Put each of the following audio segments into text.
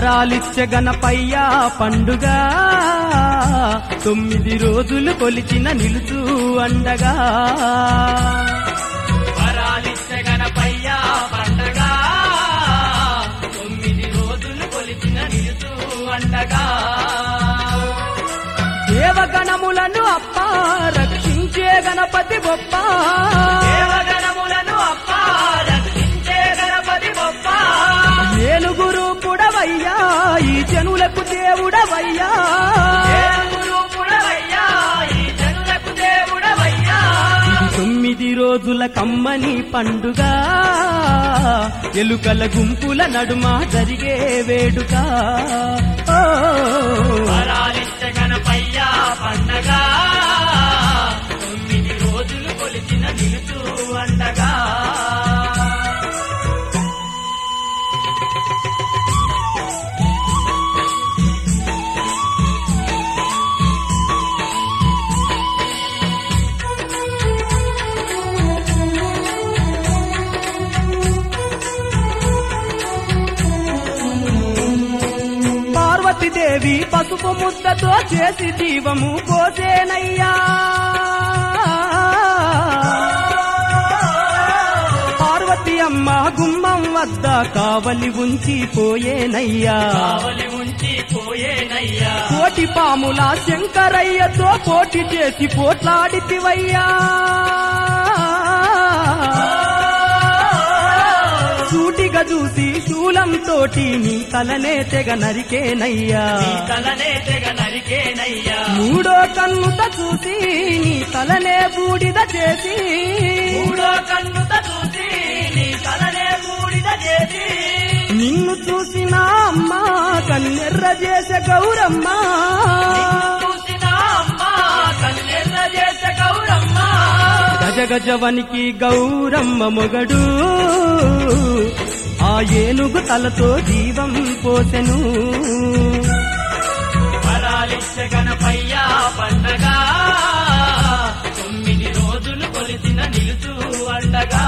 వరాలిచ్చే గణపయ్య పండుగ 9 రోజులు కొలిచిన నిలుచు అండగా వరాలిచ్చే గణపయ్య పండుగ 9 రోజులు కొలిచిన నిలుచు అండగా దేవగణములను అప్ప రక్షించే గణపతి గొప్ప దేవగణములను అప్ప రక్షించే గణపతి గొప్ప ఏనుగురు పుడవయ్యా ఈ జనులకు దేవుడవయ్యా ఏనుగురు పుడవయ్యా ఈ జనులకు దేవుడవయ్యా 9 రోజుల కమ్మని పండుగ ఎలుకల గుంపుల నడుమ జరిగే వేడుక వరాలిచ్చే గణపయ్య పండగ 9 రోజులు కొలిచిన నిలుచు అండగా దేవి పసుపు ముద్దతో చేసి జీవము పోసేనయ్యా పార్వతి అమ్మ గుమ్మం వద్ద కావలి ఉంచి పోయేనయ్యా కోటి పాముల శంకరయ్యతో పోటీ చేసి పోట్లాడితివయ్యా సూటిగా చూసి శూలంతోటి నీ తలనే తెగ నరికేనయ్యా మూడో కన్నుత చూసి నీ తలనే బూడిద చేసి నిన్ను చూసిన అమ్మ కన్నెర్ర చేసే గౌరమ్మ గజగజవనికి గౌరమ్మ మొగడు ఆ ఏనుగు తలతో జీవం పోసెను వరాలిచ్చే గణపయ్య పండగ 9 రోజులు కొలిచిన నిలుచు అండగా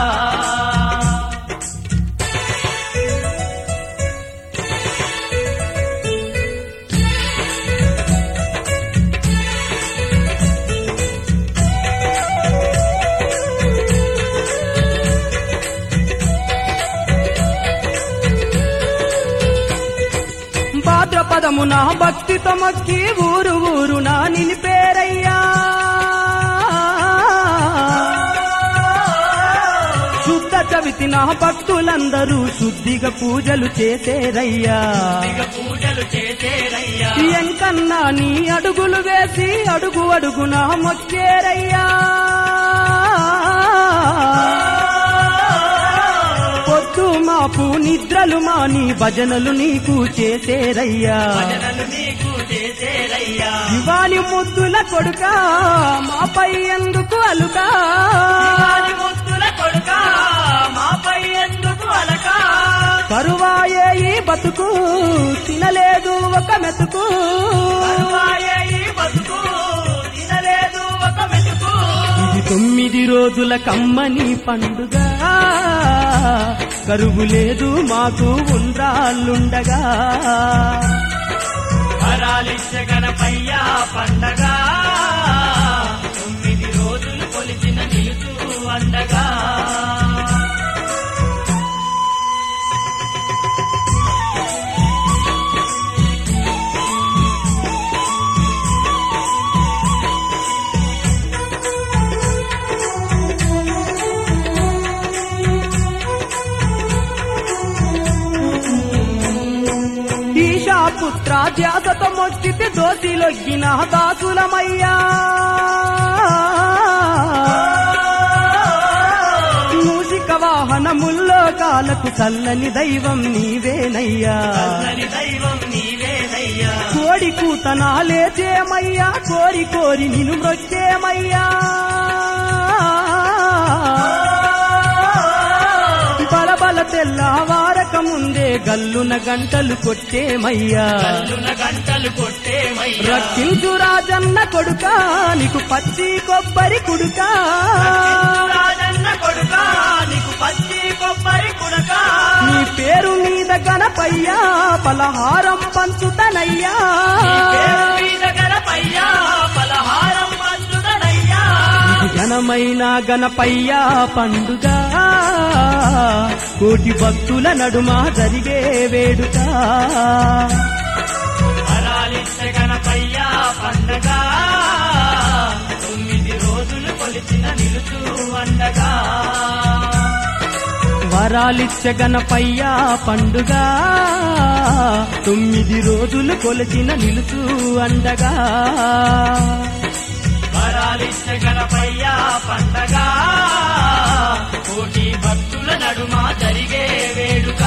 భాద్రపదమున భక్తితో మొక్కి ఊరు ఊరున నిలిపేరయ్యా శుద్ధ చవితిన భక్తులందరూ శుద్ధిగా పూజలు చేసేరయ్యా ఎంకన్నా నీ అడుగులు వేసి అడుగు అడుగున మొక్కేరయ్యా పొద్దు మాపు నిద్రలు మాని భజనలు నీకు చేసేరయ్యా శివాని ముద్దుల కొడుక మాపై ఎందుకు అలుకా కరువాయే ఈ బతుకు తినలేదు ఒక మెతుకు ఇది 9 రోజుల కమ్మని పండుగ కరువు లేదు మాకు ఉండ్రాళ్ళుండగా వరాలిచ్చే గణపయ్య పండగ 9 రోజులు కొలిచిన నిలుచు అండగా పుత్ర ధ్యాసతో మొక్కితే దోసిలొగ్గిన దాసులమయ్యా మూషిక వాహనముల్లో కాలకు చల్లని దైవం నీవేనయ్యా కోడి కూతనా లేచేమయ్యా కోరి కోరి నిన్ను మొక్కేమయ్యా బలబల తెల్లవారక ముందే గల్లున గంటలు కొట్టేమయ్యా రక్షించు రాజన్న కొడుక నీకు పచ్చి కొబ్బరి కుడుక నీ పేరు మీద గణపయ్యా పలహారం పంచుతనయ్యా నీ పేరు మీద గణపయ్యా పలహారం పంచుతనయ్యా ఇది ఘనమైన గణపయ్య పండుగ కోటి భక్తుల నడుమ జరిగే వేడుక వరాలిచ్చే గణపయ్యా పండగ 9 రోజులు కొలిచిన నిలుచు అండగా వరాలిచ్చే గణపయ్య పండుగ 9 రోజులు కొలిచిన నిలుచు అండగా వరాలిచ్చే గణపయ్యా పండగ కోటి భక్తుల నడుమ జరిగే వేడుక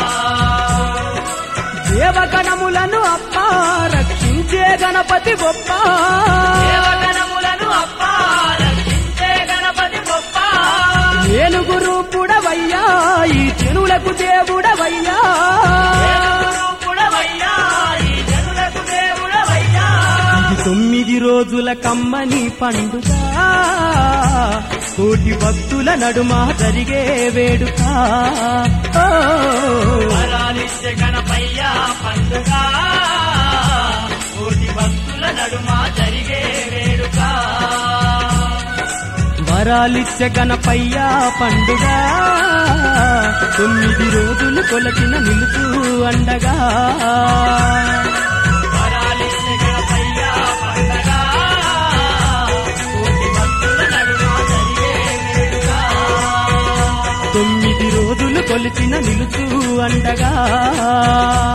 దేవగణములను అప్ప రక్షించే గణపతి గొప్ప దేవగణములను అప్ప రక్షించే గణపతి గొప్ప ఏనుగు రూపుడవయ్యా ఈ జనులకు దేవుడవయ్యా దేవుడవయ్యా ఈ జనులకు దేవుడవయ్యా ఇది 9 రోజుల కమ్మని పండుగ కోటి భక్తుల నడుమ జరిగే వేడుక ఓ వరాలిచ్చే గణపయ్యా పండుగ కోటి భక్తుల నడుమ జరిగే వేడుక వరాలిచ్చే గణపయ్య పండుగ 9 రోజులు కొలచిన నిలుచు అండగా వరాలిచ్చే గణపయ్యా పండగ కోటి భక్తుల నడుమ జరిగే వేడుక 9 రోజులు కొలిచిన నిలుచు అండగా